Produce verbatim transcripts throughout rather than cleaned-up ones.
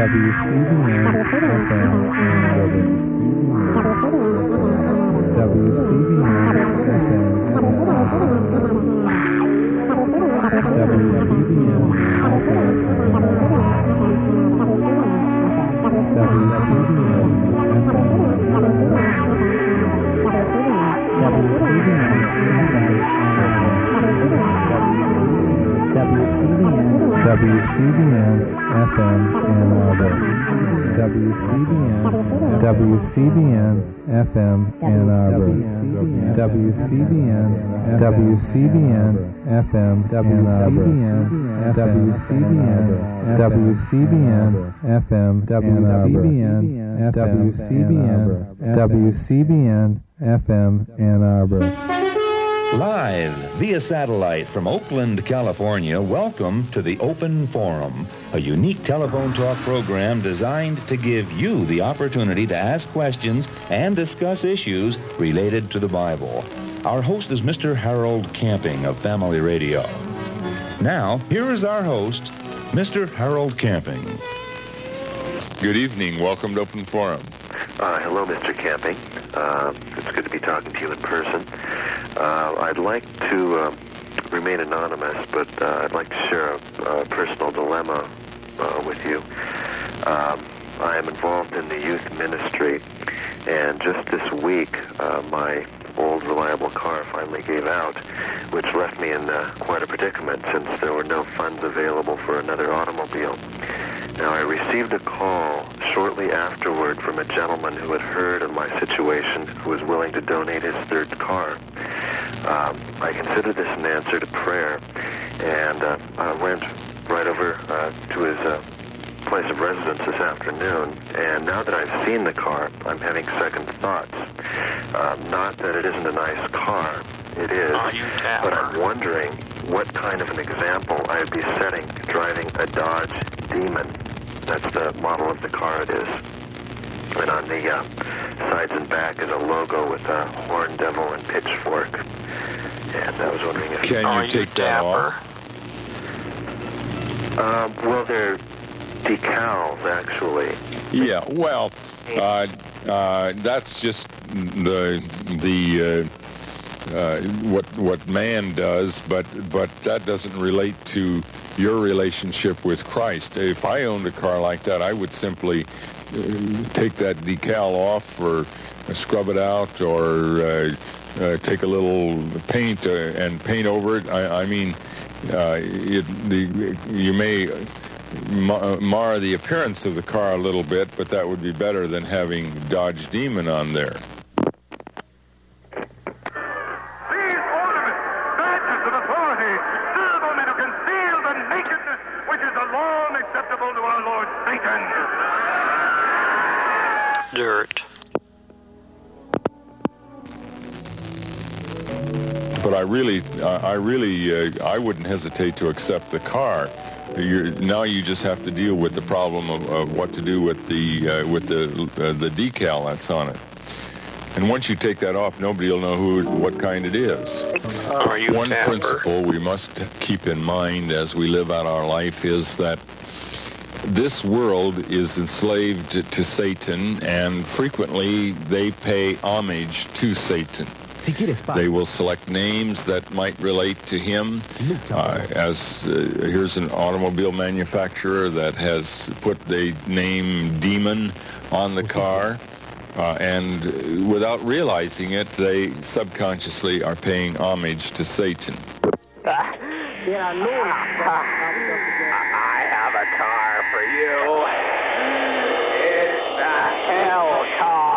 W C B N F M Ann Arbor. W C B N F M Ann Arbor. W C B N F M W C B N F M W C B N W C B N W C B N F M Ann Arbor. W C B N W C B N F M Ann Arbor. W C B N W C B N F M Ann Arbor. W C B N W C B N F M Ann Arbor. W C B N W C B N F M Ann Arbor. Live via satellite from Oakland, California, welcome to the Open Forum, a unique telephone talk program designed to give you the opportunity to ask questions and discuss issues related to the Bible. Our host is Mister Harold Camping of Family Radio. Now, here is our host, Mister Harold Camping. Good evening. Welcome to Open Forum. Uh, hello, Mister Camping. Uh, it's good to be talking to you in person. Uh, I'd like to uh, remain anonymous, but uh, I'd like to share a, a personal dilemma uh, with you. Um, I am involved in the youth ministry, and just this week, uh, my old reliable car finally gave out, which left me in uh, quite a predicament since there were no funds available for another automobile. Now, I received a call shortly afterward from a gentleman who had heard of my situation, who was willing to donate his third car. Um, I considered this an answer to prayer, and uh, I went right over uh, to his uh, place of residence this afternoon, and now that I've seen the car, I'm having second thoughts. Um, not that it isn't a nice car. It is, but I'm wondering what kind of an example I'd be setting driving a Dodge Demon. That's the model of the car it is. And on the uh, sides and back is a logo with a horn devil and pitchfork. And I was wondering if... Can you take that off? Um, well, they're decals, actually. Yeah, well, uh, uh, that's just the the uh, uh, what what man does, but but that doesn't relate to your relationship with Christ. If I owned a car like that, I would simply uh, take that decal off, or uh, scrub it out, or uh, uh, take a little paint uh, and paint over it. I, I mean, uh, it, the, you may mar the appearance of the car a little bit, but that would be better than having Dodge Demon on there. These ornaments, badges of authority, serve only to conceal the nakedness which is alone acceptable to our Lord Satan. Dirt. But I really, I really, uh, I wouldn't hesitate to accept the car. You're, now you just have to deal with the problem of, of what to do with the uh, with the uh, the decal that's on it. And once you take that off, nobody will know who, what kind it is. Are you One Tapper? principle we must keep in mind as we live out our life is that this world is enslaved to Satan, and frequently they pay homage to Satan. They will select names that might relate to him. Uh, as uh, here's an automobile manufacturer that has put the name Demon on the car, uh, and without realizing it, they subconsciously are paying homage to Satan. I have a car for you. It's the hell car.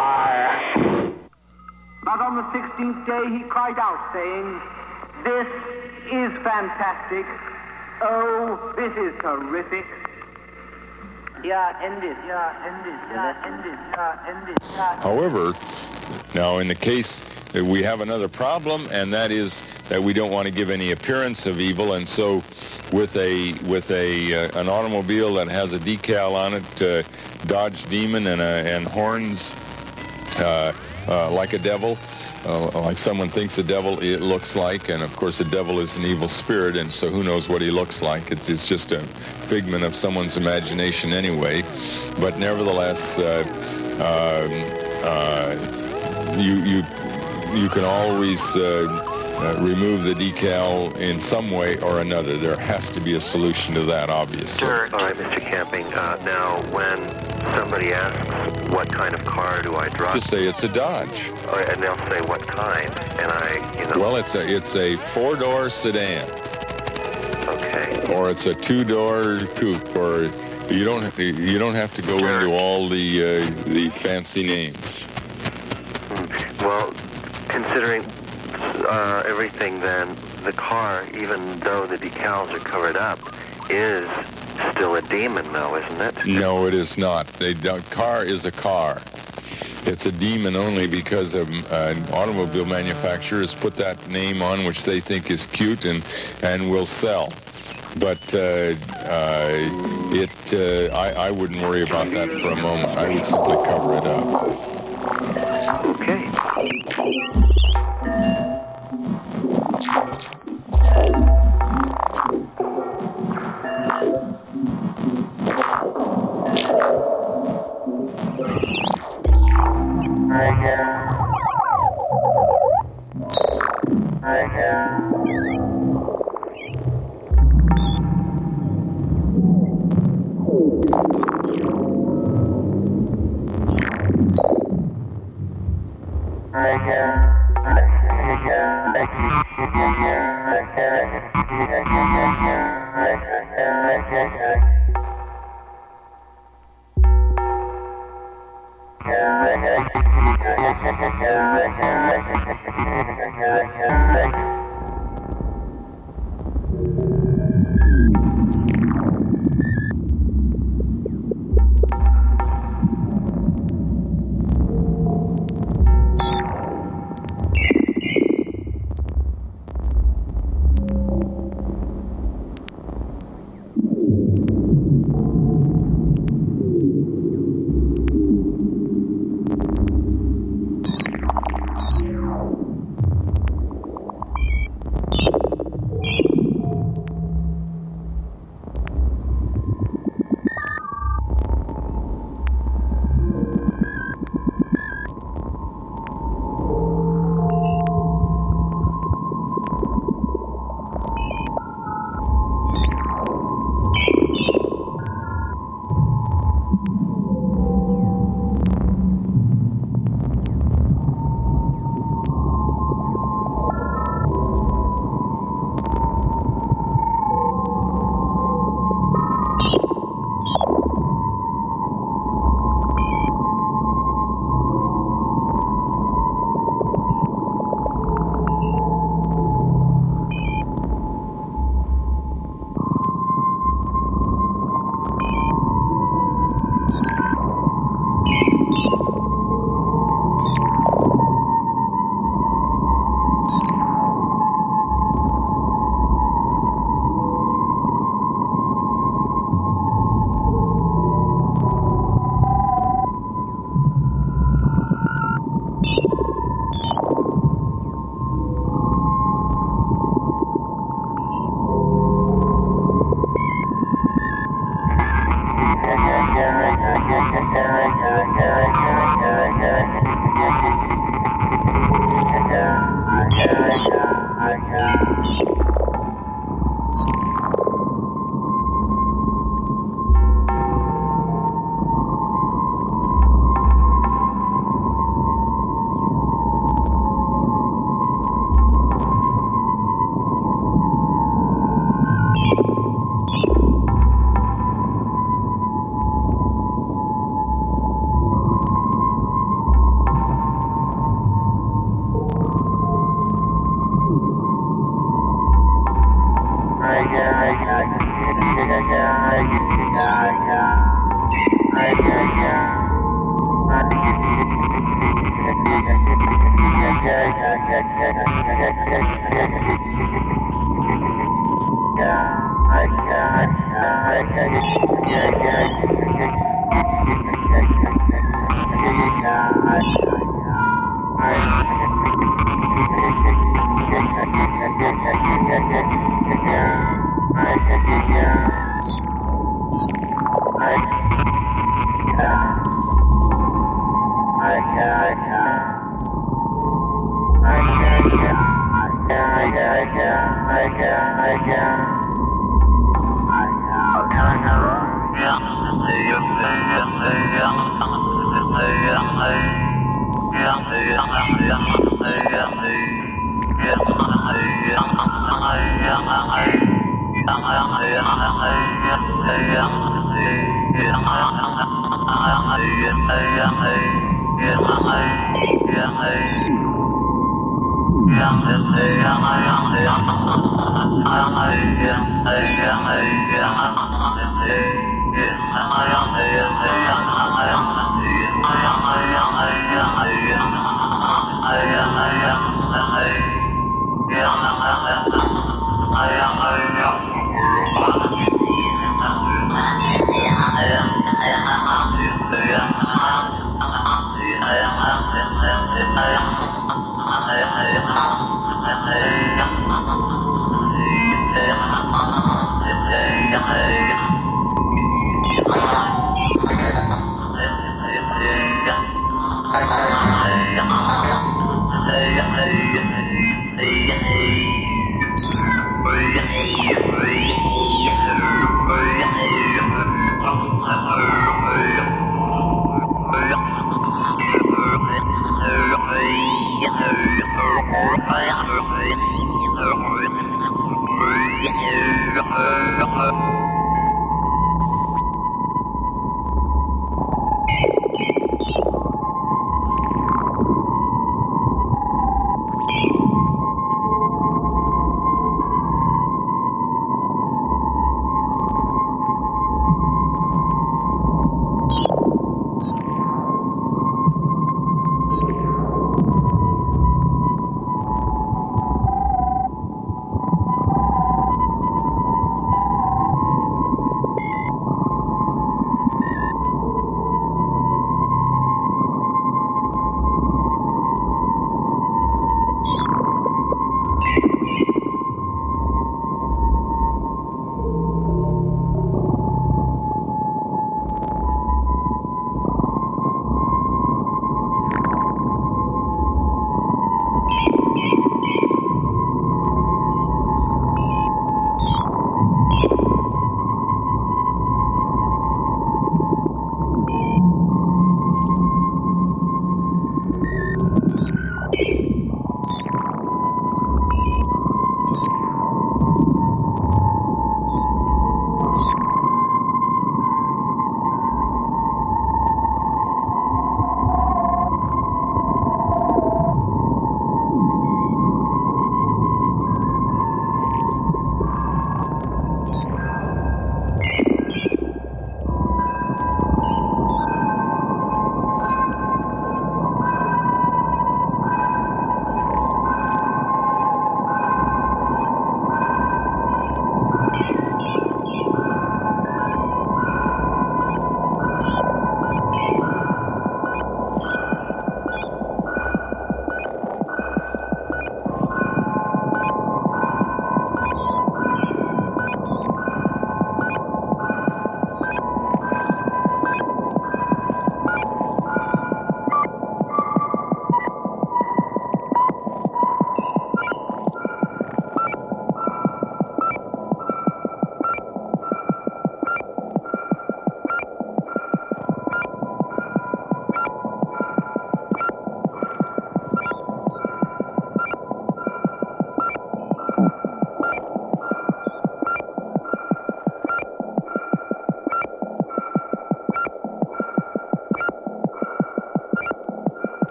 But on the sixteenth day he cried out, saying, "This is fantastic. Oh, this is terrific." Yeah, end it. Yeah, end it. Yeah, end it. Yeah, end it. Yeah. However, now in the case, uh, we have another problem, and that is that we don't want to give any appearance of evil, and so with a with a uh, an automobile that has a decal on it, uh, Dodge Demon and uh, and horns, uh, uh, like a devil, uh, like someone thinks a devil it looks like, and of course a devil is an evil spirit, and so who knows what he looks like. It's, it's just a figment of someone's imagination anyway. But nevertheless, uh, uh, uh, you you you can always uh, uh, remove the decal in some way or another. There has to be a solution to that, obviously. All right, Mister Camping. Uh, now, when somebody asks what kind of car do I drive, Just say it's a Dodge. All right, and they'll say what kind, and I, you know. Well, it's a it's a four-door sedan, Okay. or it's a two-door coupe, or you don't you don't have to go into all the uh, the fancy names. Well, considering uh, everything, then the car, even though the decals are covered up, is still a demon, though, isn't it? No, it is not. The car is a car. It's a demon only because of, uh, an automobile manufacturer has put that name on, which they think is cute and and will sell. But uh, uh, it, uh, I, I wouldn't worry about that for a moment. I would simply cover it up. Okay.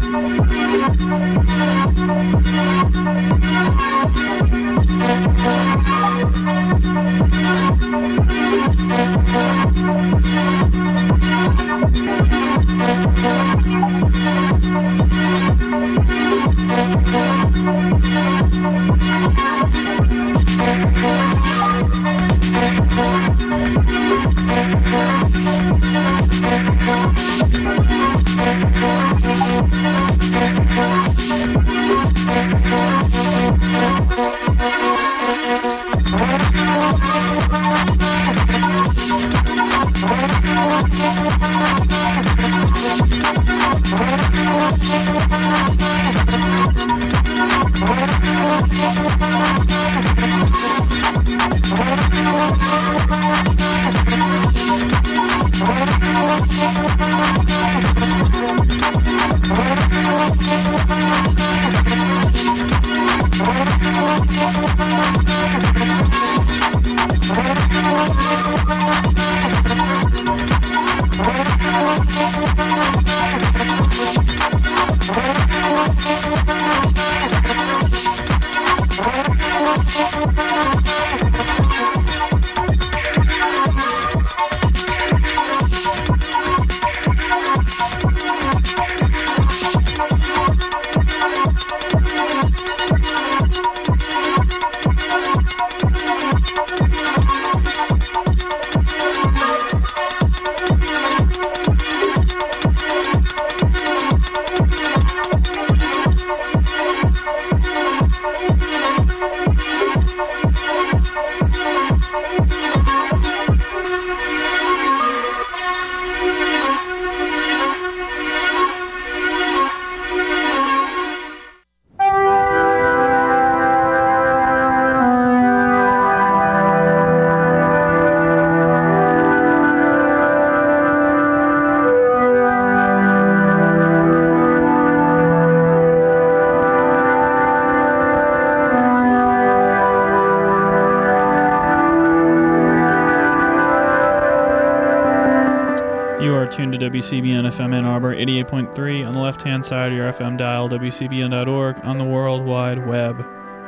Tuned to W C B N F M Ann Arbor, eighty-eight point three on the left-hand side of your F M dial, W C B N dot org on the World Wide Web.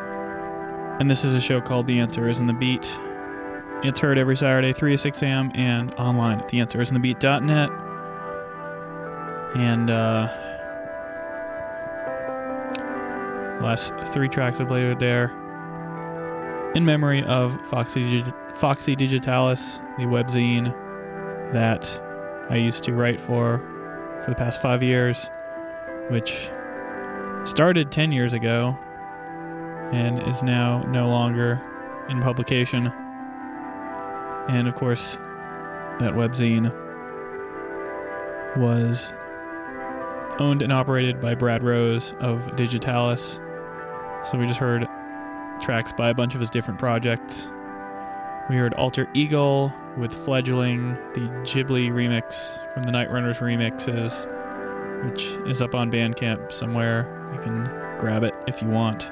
And this is a show called The Answer Is in the Beat. It's heard every Saturday, three to six a.m. and online at the answer is in the beat dot net. And uh, last three tracks I played there in memory of Foxy, Digi- Foxy Digitalis, the webzine that I used to write for for the past five years, which started ten years ago and is now no longer in publication. And of course, that webzine was owned and operated by Brad Rose of Digitalis. So we just heard tracks by a bunch of his different projects. We heard Alter Eagle with Fledgling, the Ghibli remix from the Night Runners remixes, which is up on Bandcamp somewhere. You can grab it if you want.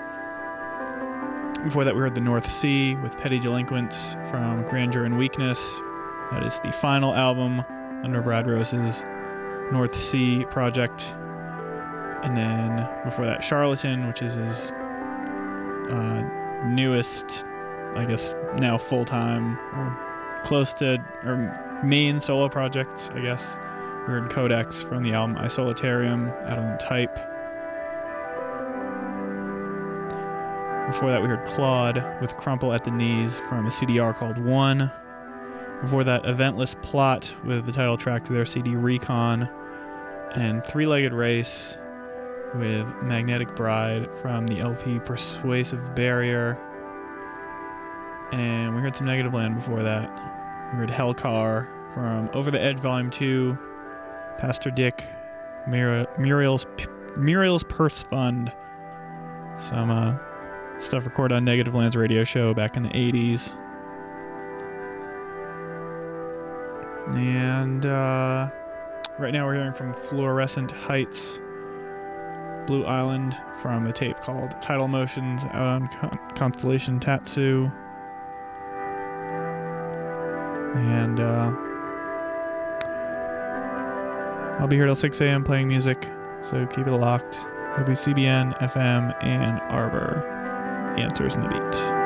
Before that, we heard The North Sea with Petty Delinquents from Grandeur and Weakness. That is the final album under Brad Rose's North Sea project. And then before that, Charlatan, which is his uh, newest, I guess now full-time, or close to, or main solo project, I guess. We heard Codex from the album Isolitarium out on Type. Before that, we heard Claude with Crumple at the Knees from a C D R called One. Before that, Eventless Plot with the title track to their C D Recon. And Three-Legged Race with Magnetic Bride from the L P Persuasive Barrier. And we heard some Negative Land before that. We heard Hellcar from Over the Edge Volume two, Pastor Dick, Mur- Muriel's P- Muriel's Purse Fund. Some uh, stuff recorded on Negative Land's radio show back in the eighties. And uh, right now we're hearing from Fluorescent Heights, Blue Island, from a tape called Tidal Motions out on Con- Constellation Tatsu. And uh, I'll be here till six a.m. playing music So keep it locked. W C B N, F M, Ann Arbor. Answers in the beat.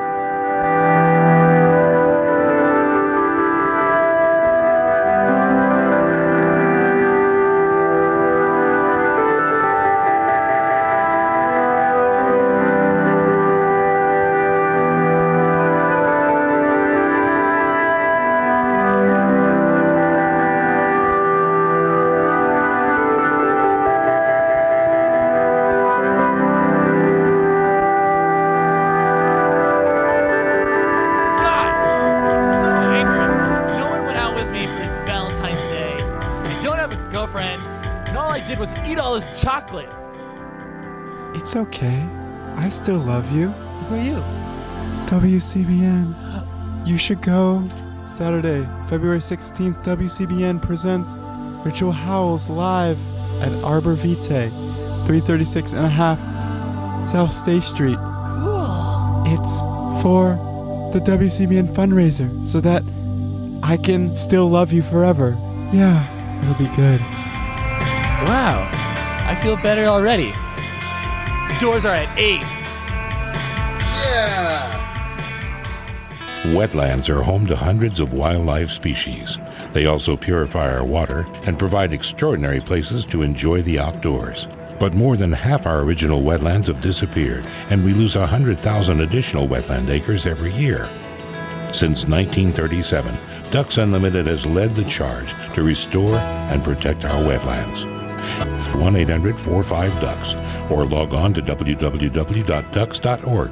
Chocolate. It's okay. I still love you. Who are you? W C B N. You should go. Saturday, February sixteenth, W C B N presents Ritual Howls live at Arbor Vitae, three thirty-six and a half South State Street. Cool. It's for the W C B N fundraiser so that I can still love you forever. Yeah, it'll be good. Wow. I feel better already. Doors are at eight. Yeah! Wetlands are home to hundreds of wildlife species. They also purify our water and provide extraordinary places to enjoy the outdoors. But more than half our original wetlands have disappeared, and we lose one hundred thousand additional wetland acres every year. Since nineteen thirty-seven, Ducks Unlimited has led the charge to restore and protect our wetlands. one eight hundred four five ducks or log on to w w w dot ducks dot org.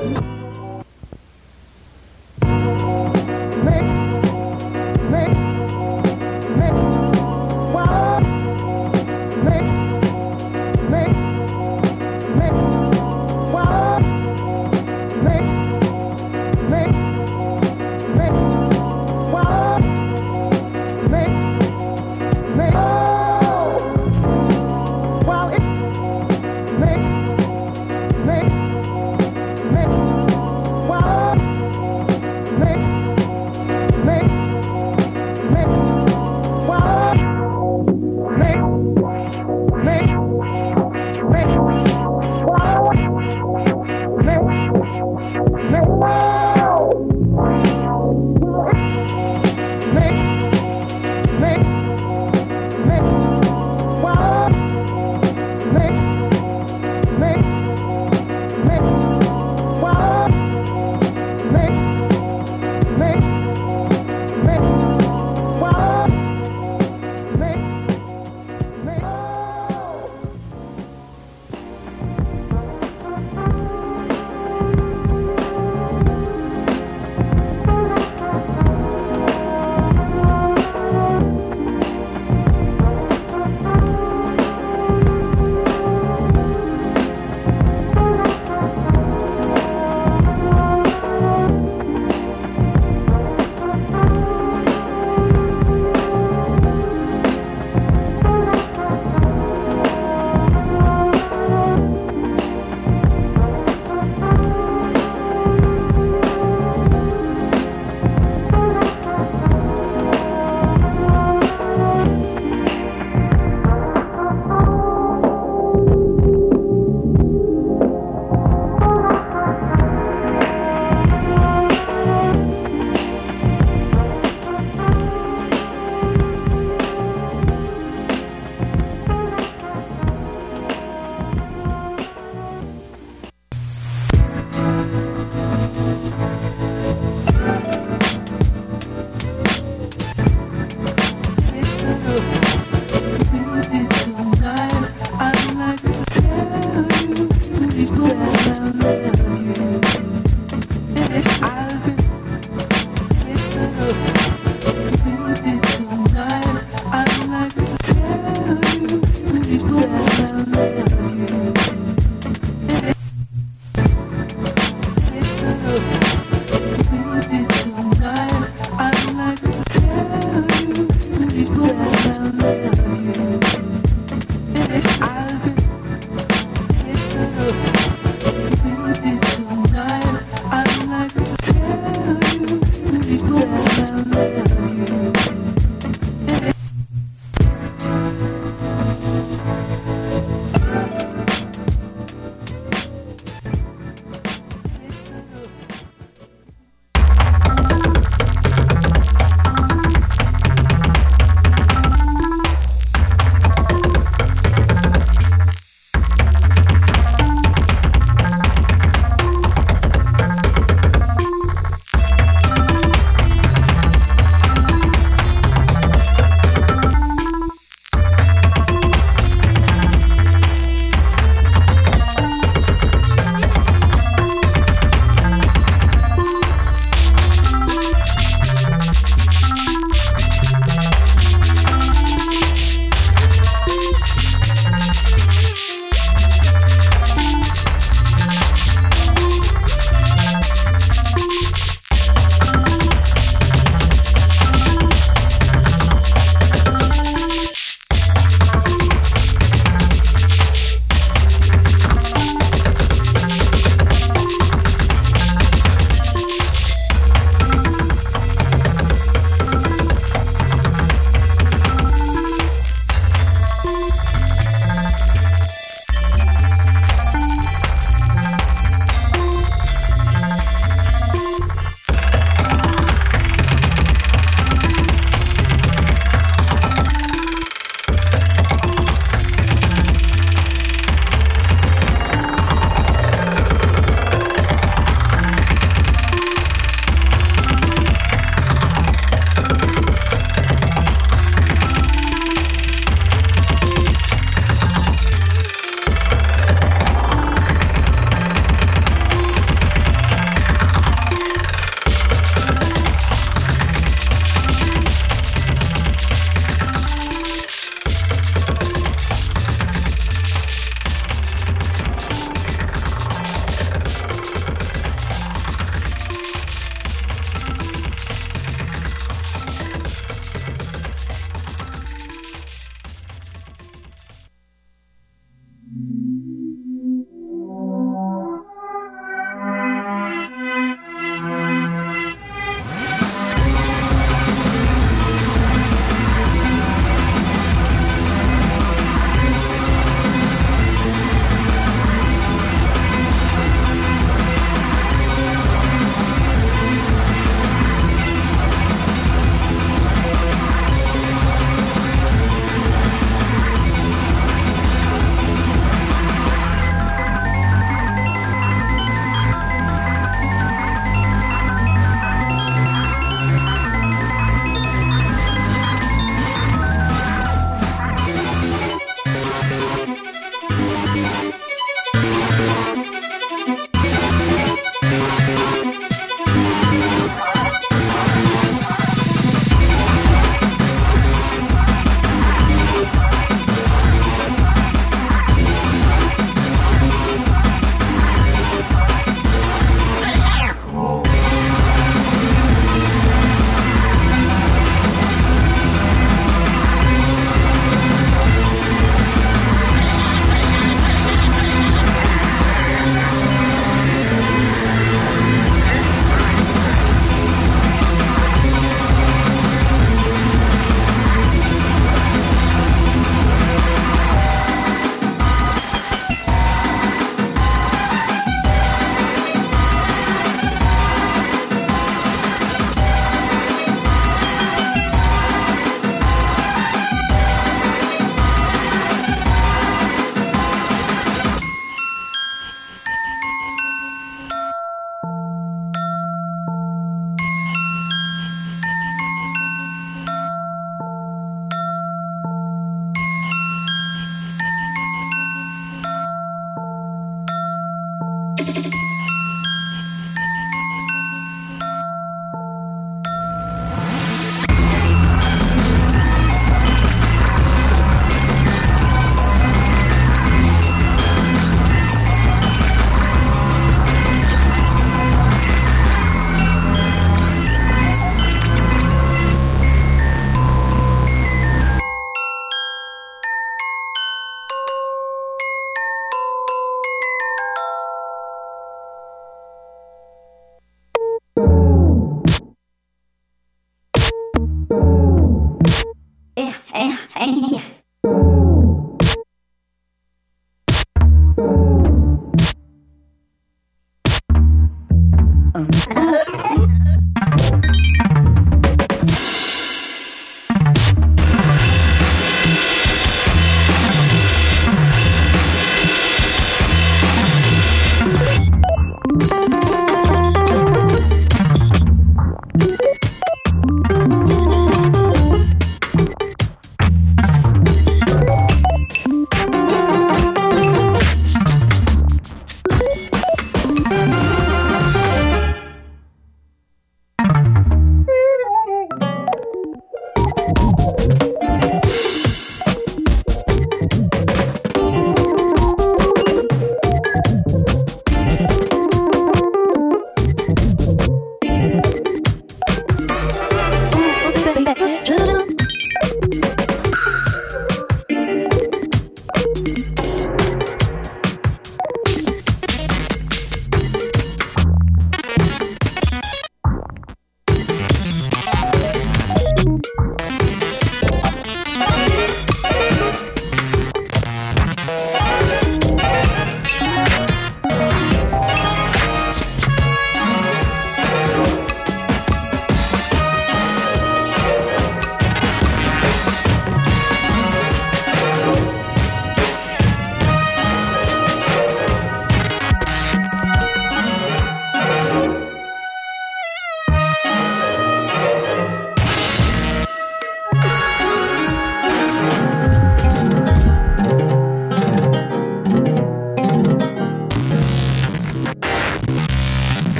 Well, it make, make, make.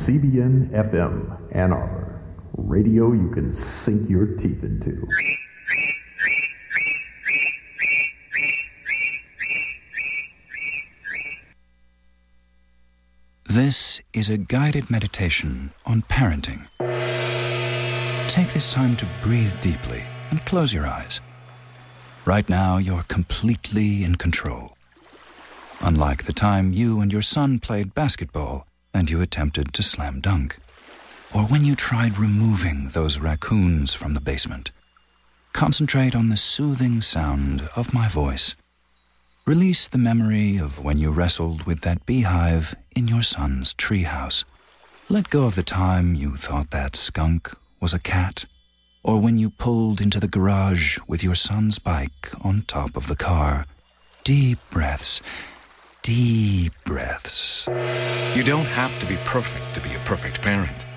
C B N F M, Ann Arbor. Radio you can sink your teeth into. This is a guided meditation on parenting. Take this time to breathe deeply and close your eyes. Right now, you're completely in control. Unlike the time you and your son played basketball and you attempted to slam dunk, or when you tried removing those raccoons from the basement. Concentrate on the soothing sound of my voice. Release the memory of when you wrestled with that beehive in your son's treehouse. Let go of the time you thought that skunk was a cat, or when you pulled into the garage with your son's bike on top of the car. Deep breaths, deep breaths. You don't have to be perfect to be a perfect parent.